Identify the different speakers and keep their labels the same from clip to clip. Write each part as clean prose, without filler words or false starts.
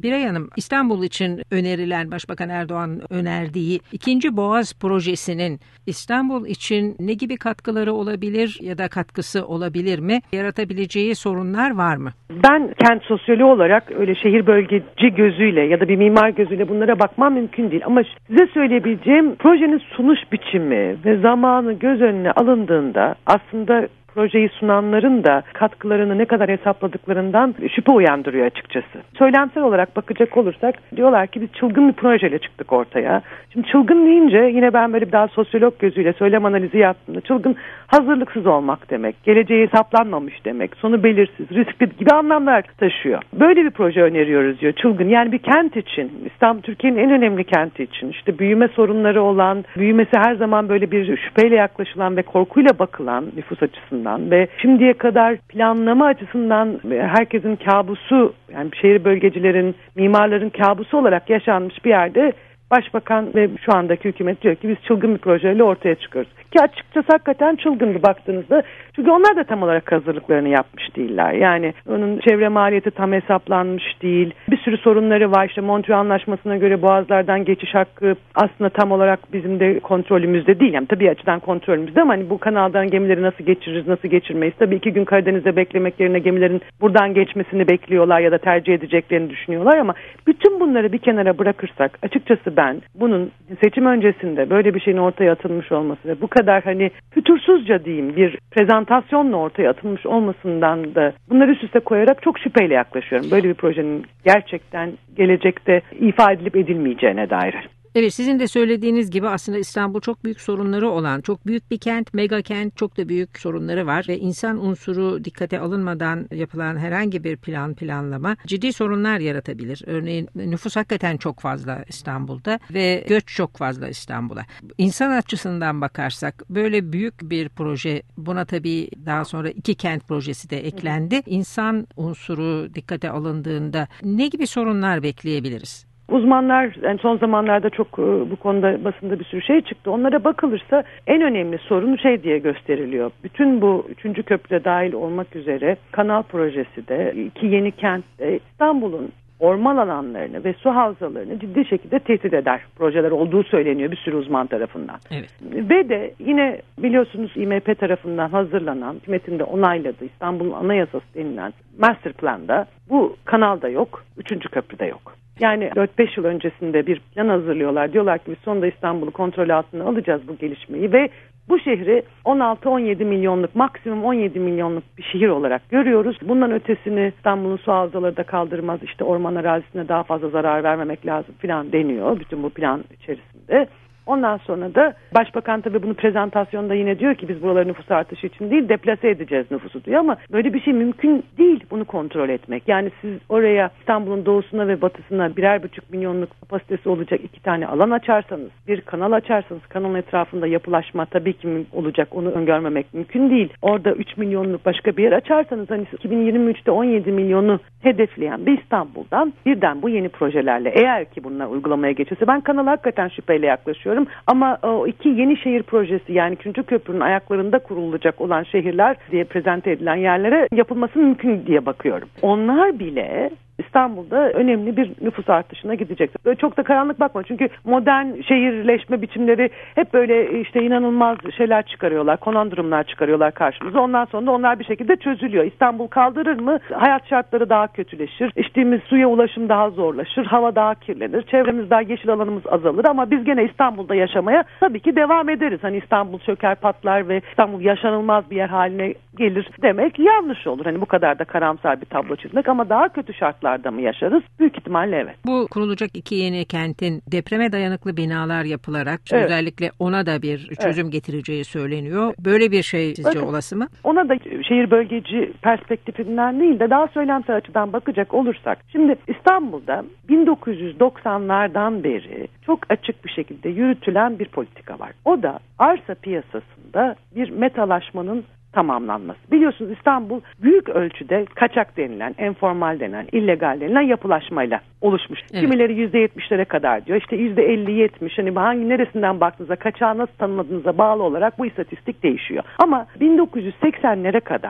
Speaker 1: Biray Hanım, İstanbul için önerilen Başbakan Erdoğan önerdiği 2. Boğaz projesinin İstanbul için ne gibi katkıları olabilir ya da katkısı olabilir mi? Yaratabileceği sorunlar var mı?
Speaker 2: Ben kent sosyoloğu olarak öyle şehir bölgeci gözüyle ya da bir mimar gözüyle bunlara bakmam mümkün değil. Ama size söyleyebileceğim projenin sunuş biçimi ve zamanı göz önüne alındığında aslında projeyi sunanların da katkılarını ne kadar hesapladıklarından şüphe uyandırıyor açıkçası. Söylemsel olarak bakacak olursak diyorlar ki biz çılgın bir projeyle çıktık ortaya. Şimdi çılgın deyince yine ben böyle daha sosyolog gözüyle söylem analizi yaptığımda çılgın hazırlıksız olmak demek, geleceği hesaplanmamış demek, sonu belirsiz, riskli gibi anlamlar taşıyor. Böyle bir proje öneriyoruz diyor çılgın. Yani bir kent için, İstanbul Türkiye'nin en önemli kenti için işte büyüme sorunları olan, büyümesi her zaman böyle bir şüpheyle yaklaşılan ve korkuyla bakılan nüfus açısından ve şimdiye kadar planlama açısından herkesin kabusu, yani şehir bölgecilerin, mimarların kabusu olarak yaşanmış bir yerde Başbakan ve şu andaki hükümet diyor ki biz çılgın bir projeyle ortaya çıkıyoruz. Ki açıkçası hakikaten çılgın bir baktığınızda. Çünkü onlar da tam olarak hazırlıklarını yapmış değiller. Yani onun çevre maliyeti tam hesaplanmış değil. Bir sürü sorunları var. İşte Montreal Anlaşması'na göre boğazlardan geçiş hakkı aslında tam olarak bizim de kontrolümüzde değil. Yani tabii açıdan kontrolümüzde ama hani bu kanaldan gemileri nasıl geçiririz, nasıl geçirmeyiz? Tabii 2 gün Karadeniz'de beklemek yerine gemilerin buradan geçmesini bekliyorlar ya da tercih edeceklerini düşünüyorlar ama bütün bunları bir kenara bırakırsak açıkçası ben bunun seçim öncesinde böyle bir şeyin ortaya atılmış olması ve bu kadar hani fütursuzca diyeyim bir prezentasyonla ortaya atılmış olmasından da bunları üst üste koyarak çok şüpheyle yaklaşıyorum. Böyle bir projenin gerçekten gelecekte ifa edilip edilmeyeceğine dair.
Speaker 1: Evet, sizin de söylediğiniz gibi aslında İstanbul çok büyük sorunları olan, çok büyük bir kent, mega kent, çok da büyük sorunları var ve insan unsuru dikkate alınmadan yapılan herhangi bir planlama ciddi sorunlar yaratabilir. Örneğin nüfus hakikaten çok fazla İstanbul'da ve göç çok fazla İstanbul'a. İnsan açısından bakarsak böyle büyük bir proje, buna tabii daha sonra 2 kent projesi de eklendi. İnsan unsuru dikkate alındığında ne gibi sorunlar bekleyebiliriz?
Speaker 2: Uzmanlar yani son zamanlarda çok bu konuda basında bir sürü şey çıktı. Onlara bakılırsa en önemli sorun şey diye gösteriliyor. Bütün bu 3. köprüde dahil olmak üzere kanal projesi de 2 yeni kentte İstanbul'un orman alanlarını ve su havzalarını ciddi şekilde tehdit eder projeler olduğu söyleniyor bir sürü uzman tarafından.
Speaker 1: Evet.
Speaker 2: Ve de yine biliyorsunuz İMP tarafından hazırlanan, hükümetin de onayladığı İstanbul'un Anayasası denilen Master Plan'da bu kanalda yok, 3. köprüde yok. Yani 4-5 yıl öncesinde bir plan hazırlıyorlar. Diyorlar ki biz sonunda İstanbul'u kontrol altına alacağız bu gelişmeyi ve bu şehri 16-17 milyonluk, maksimum 17 milyonluk bir şehir olarak görüyoruz. Bundan ötesini İstanbul'un su havzaları da kaldırmaz. İşte orman arazisine daha fazla zarar vermemek lazım falan deniyor bütün bu plan içerisinde. Ondan sonra da Başbakan tabii bunu prezentasyonda yine diyor ki biz buraları nüfus artışı için değil deplase edeceğiz nüfusu diyor ama böyle bir şey mümkün değil bunu kontrol etmek. Yani siz oraya İstanbul'un doğusuna ve batısına 1,5 milyonluk kapasitesi olacak 2 tane alan açarsanız, bir kanal açarsanız kanalın etrafında yapılaşma tabii ki olacak, onu öngörmemek mümkün değil. Orada 3 milyonluk başka bir yer açarsanız hani 2023'te 17 milyonu hedefleyen bir İstanbul'dan birden bu yeni projelerle eğer ki bunlar uygulamaya geçirse ben kanala hakikaten şüpheyle yaklaşıyorum. Ama o 2 yeni şehir projesi yani 3. köprünün ayaklarında kurulacak olan şehirler diye prezente edilen yerlere yapılması mümkün diye bakıyorum. Onlar bile İstanbul'da önemli bir nüfus artışına gidecek. Böyle çok da karanlık bakma çünkü modern şehirleşme biçimleri hep böyle işte inanılmaz şeyler çıkarıyorlar, konandırımlar çıkarıyorlar karşımıza. Ondan sonra da onlar bir şekilde çözülüyor. İstanbul kaldırır mı? Hayat şartları daha kötüleşir. İçtiğimiz suya ulaşım daha zorlaşır. Hava daha kirlenir. Çevremiz daha yeşil alanımız azalır ama biz gene İstanbul'da yaşamaya tabii ki devam ederiz. Hani İstanbul çöker patlar ve İstanbul yaşanılmaz bir yer haline gelir demek yanlış olur. Hani bu kadar da karamsar bir tablo çizmek ama daha kötü şartlarda mı yaşarız? Büyük ihtimalle evet.
Speaker 1: Bu kurulacak 2 yeni kentin depreme dayanıklı binalar yapılarak özellikle ona da bir çözüm getireceği söyleniyor. Böyle bir şey sizce olası mı?
Speaker 2: Ona da şehir bölgeci perspektifinden değil de daha söylemsel açıdan bakacak olursak. Şimdi İstanbul'da 1990'lardan beri çok açık bir şekilde yürütülen bir politika var. O da arsa piyasasında bir metalaşmanın tamamlanması. Biliyorsunuz İstanbul büyük ölçüde kaçak denilen, enformal denilen, illegal denilen yapılaşmayla oluşmuş. Evet. Kimileri %70'lere kadar diyor. İşte %50-70 hani hangi neresinden baktığınızda kaçağı nasıl tanımladığınıza bağlı olarak bu istatistik değişiyor. Ama 1980'lere kadar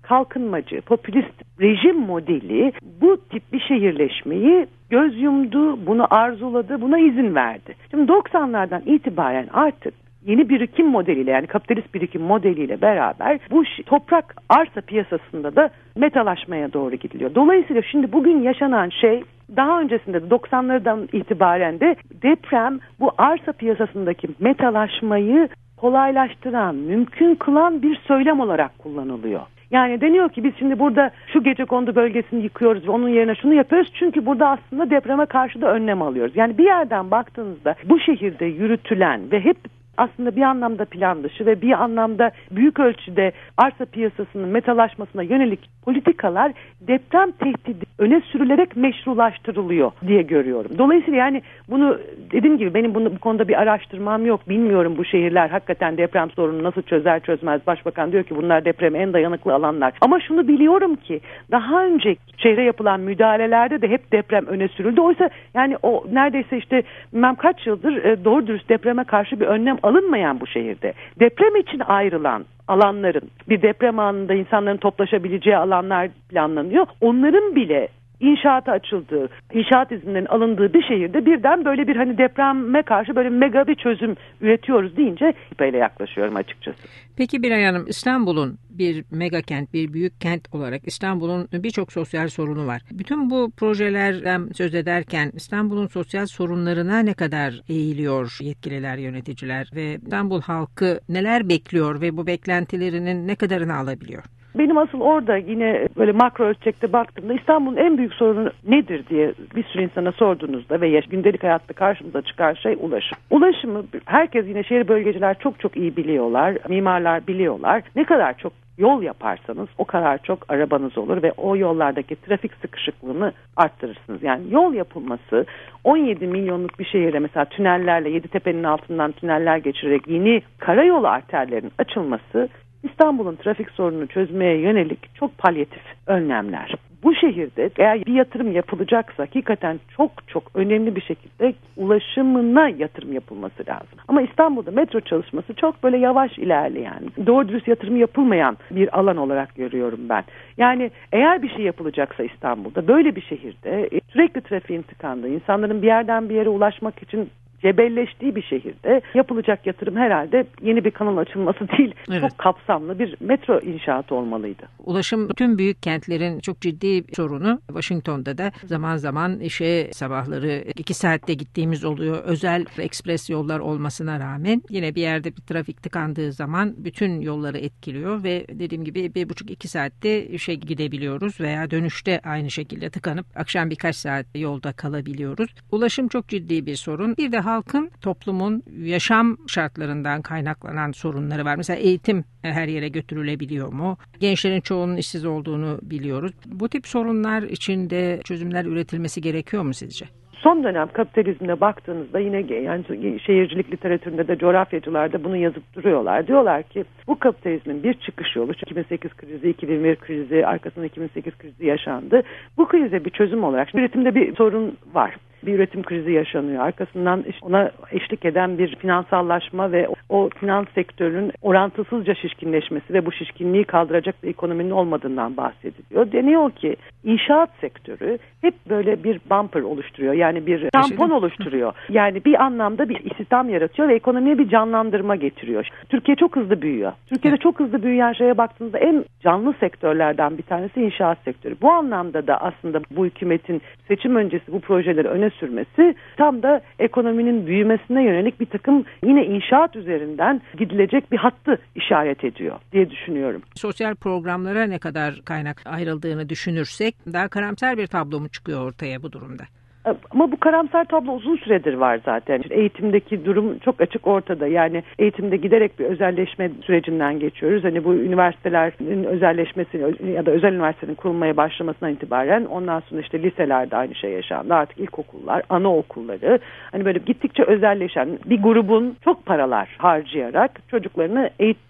Speaker 2: kalkınmacı, popülist rejim modeli bu tip bir şehirleşmeyi göz yumdu, bunu arzuladı, buna izin verdi. Şimdi 90'lardan itibaren artık yeni birikim modeliyle, yani kapitalist birikim modeliyle beraber bu toprak arsa piyasasında da metalaşmaya doğru gidiliyor. Dolayısıyla şimdi bugün yaşanan şey, daha öncesinde de 90'lardan itibaren de deprem bu arsa piyasasındaki metalaşmayı kolaylaştıran, mümkün kılan bir söylem olarak kullanılıyor. Yani deniyor ki biz şimdi burada şu gecekondu bölgesini yıkıyoruz ve onun yerine şunu yapıyoruz. Çünkü burada aslında depreme karşı da önlem alıyoruz. Yani bir yerden baktığınızda bu şehirde yürütülen ve hep aslında bir anlamda plan dışı ve bir anlamda büyük ölçüde arsa piyasasının metalaşmasına yönelik politikalar deprem tehdidi öne sürülerek meşrulaştırılıyor diye görüyorum. Dolayısıyla yani bunu dediğim gibi benim bu konuda bir araştırmam yok. Bilmiyorum bu şehirler hakikaten deprem sorununu nasıl çözer çözmez. Başbakan diyor ki bunlar depreme en dayanıklı alanlar. Ama şunu biliyorum ki daha önce şehre yapılan müdahalelerde de hep deprem öne sürüldü. Oysa yani o neredeyse işte bilmem kaç yıldır doğru dürüst depreme karşı bir önlem alınmayan bu şehirde. Deprem için ayrılan alanların, bir deprem anında insanların toplaşabileceği alanlar planlanıyor. Onların bile inşaata açıldığı, inşaat izinlerinin alındığı bir şehirde birden böyle bir hani depreme karşı böyle mega bir çözüm üretiyoruz deyince böyle yaklaşıyorum açıkçası.
Speaker 1: Peki Biray Hanım, İstanbul'un bir mega kent, bir büyük kent olarak İstanbul'un birçok sosyal sorunu var. Bütün bu projelerden söz ederken İstanbul'un sosyal sorunlarına ne kadar eğiliyor yetkililer, yöneticiler ve İstanbul halkı neler bekliyor ve bu beklentilerinin ne kadarını alabiliyor?
Speaker 2: Benim asıl orada yine böyle makro ölçekte baktığımda İstanbul'un en büyük sorunu nedir diye bir sürü insana sorduğunuzda ve gündelik hayatta karşımıza çıkan şey ulaşım. Ulaşımı herkes, yine şehir bölgeciler çok iyi biliyorlar, mimarlar biliyorlar. Ne kadar çok yol yaparsanız o kadar çok arabanız olur ve o yollardaki trafik sıkışıklığını arttırırsınız. Yani yol yapılması 17 milyonluk bir şehirde mesela tünellerle, Yeditepe'nin altından tüneller geçirerek yeni karayolu arterlerinin açılması İstanbul'un trafik sorununu çözmeye yönelik çok palyatif önlemler. Bu şehirde eğer bir yatırım yapılacaksa hakikaten çok önemli bir şekilde ulaşımına yatırım yapılması lazım. Ama İstanbul'da metro çalışması çok böyle yavaş ilerleyen, doğru dürüst yatırım yapılmayan bir alan olarak görüyorum ben. Yani eğer bir şey yapılacaksa İstanbul'da, böyle bir şehirde sürekli trafiğin tıkandığı, insanların bir yerden bir yere ulaşmak için cebelleştiği bir şehirde yapılacak yatırım herhalde yeni bir kanal açılması değil, evet, çok kapsamlı bir metro inşaatı olmalıydı.
Speaker 1: Ulaşım tüm büyük kentlerin çok ciddi sorunu. Washington'da da zaman zaman işe sabahları 2 saatte gittiğimiz oluyor. Özel ekspres yollar olmasına rağmen yine bir yerde bir trafik tıkandığı zaman bütün yolları etkiliyor ve dediğim gibi 1,5-2 saatte işe gidebiliyoruz veya dönüşte aynı şekilde tıkanıp akşam birkaç saat yolda kalabiliyoruz. Ulaşım çok ciddi bir sorun. Bir de halkın, toplumun yaşam şartlarından kaynaklanan sorunları var. Mesela eğitim her yere götürülebiliyor mu? Gençlerin çoğunun işsiz olduğunu biliyoruz. Bu tip sorunlar için de çözümler üretilmesi gerekiyor mu sizce?
Speaker 2: Son dönem kapitalizmine baktığınızda yine yani şehircilik literatüründe de coğrafyacılar da bunu yazıp duruyorlar. Diyorlar ki bu kapitalizmin bir çıkış yolu, 2008 krizi, 2001 krizi, arkasında 2008 krizi yaşandı. Bu krize bir çözüm olarak üretimde bir sorun var. Bir üretim krizi yaşanıyor. Arkasından ona eşlik eden bir finansallaşma ve o finans sektörünün orantısızca şişkinleşmesi ve bu şişkinliği kaldıracak bir ekonominin olmadığından bahsediliyor. Deniyor ki inşaat sektörü hep böyle bir bumper oluşturuyor. Yani bir tampon oluşturuyor. Yani bir anlamda bir istihdam yaratıyor ve ekonomiye bir canlandırma getiriyor. Türkiye çok hızlı büyüyor. Türkiye'de çok hızlı büyüyen şeye baktığınızda en canlı sektörlerden bir tanesi inşaat sektörü. Bu anlamda da aslında bu hükümetin seçim öncesi bu projeleri öne sürmesi tam da ekonominin büyümesine yönelik bir takım yine inşaat üzerinden gidilecek bir hattı işaret ediyor diye düşünüyorum.
Speaker 1: Sosyal programlara ne kadar kaynak ayrıldığını düşünürsek daha karamsar bir tablo mu çıkıyor ortaya bu durumda?
Speaker 2: Ama bu karamsar tablo uzun süredir var zaten. Eğitimdeki durum çok açık ortada. Yani eğitimde giderek bir özelleşme sürecinden geçiyoruz. Hani bu üniversitelerin özelleşmesi ya da özel üniversitenin kurulmaya başlamasından itibaren ondan sonra işte liselerde aynı şey yaşandı. Artık ilkokullar, anaokulları, hani böyle gittikçe özelleşen bir grubun çok paralar harcayarak çocuklarını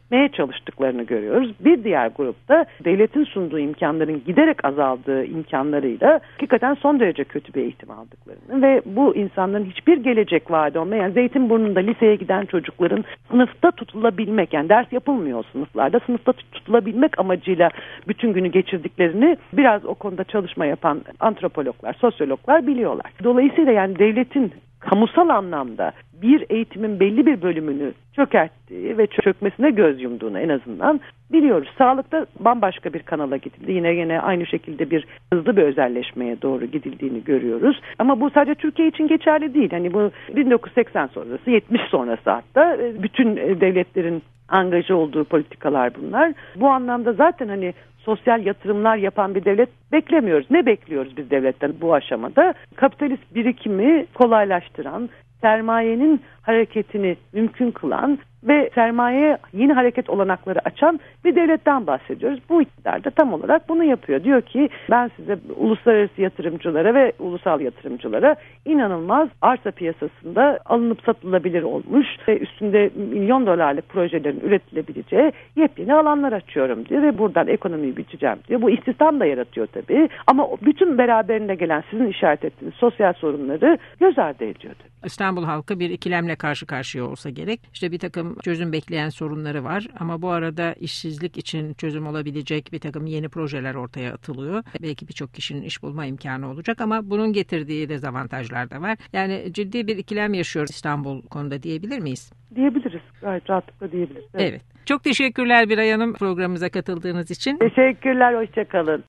Speaker 2: etmeye çalıştıklarını görüyoruz. Bir diğer grupta devletin sunduğu imkanların giderek azaldığı imkanlarıyla hakikaten son derece kötü bir eğitim aldıklarını ve bu insanların hiçbir gelecek vaadi olmayan, yani Zeytinburnu'nda liseye giden çocukların sınıfta tutulabilmek, yani ders yapılmıyor o sınıflarda, sınıfta tutulabilmek amacıyla bütün günü geçirdiklerini biraz o konuda çalışma yapan antropologlar, sosyologlar biliyorlar. Dolayısıyla yani devletin kamusal anlamda bir eğitimin belli bir bölümünü çökerttiği ve çökmesine göz yumduğunu en azından biliyoruz. Sağlıkta bambaşka bir kanala gidildi. Yine aynı şekilde bir hızlı bir özelleşmeye doğru gidildiğini görüyoruz. Ama bu sadece Türkiye için geçerli değil. Hani bu 1980 sonrası, 70 sonrası hatta bütün devletlerin angaje olduğu politikalar bunlar. Bu anlamda zaten hani sosyal yatırımlar yapan bir devlet beklemiyoruz. Ne bekliyoruz biz devletten bu aşamada? Kapitalist birikimi kolaylaştıran, sermayenin hareketini mümkün kılan ve sermayeye yeni hareket olanakları açan bir devletten bahsediyoruz. Bu iktidar da tam olarak bunu yapıyor. Diyor ki ben size uluslararası yatırımcılara ve ulusal yatırımcılara inanılmaz arsa piyasasında alınıp satılabilir olmuş ve üstünde milyon dolarlık projelerin üretilebileceği yepyeni alanlar açıyorum diyor ve buradan ekonomiyi büyüteceğim diyor. Bu istihdam da yaratıyor tabii ama bütün beraberinde gelen sizin işaret ettiğiniz sosyal sorunları göz ardı ediyor tabii.
Speaker 1: İstanbul halkı bir ikilemle karşı karşıya olsa gerek. İşte bir takım çözüm bekleyen sorunları var ama bu arada işsizlik için çözüm olabilecek bir takım yeni projeler ortaya atılıyor. Belki birçok kişinin iş bulma imkanı olacak ama bunun getirdiği dezavantajlar da var. Yani ciddi bir ikilem yaşıyor İstanbul konuda diyebilir miyiz?
Speaker 2: Diyebiliriz. Gayet rahatlıkla diyebiliriz.
Speaker 1: Evet. Çok teşekkürler Biray Hanım programımıza katıldığınız için.
Speaker 2: Teşekkürler. Hoşça kalın.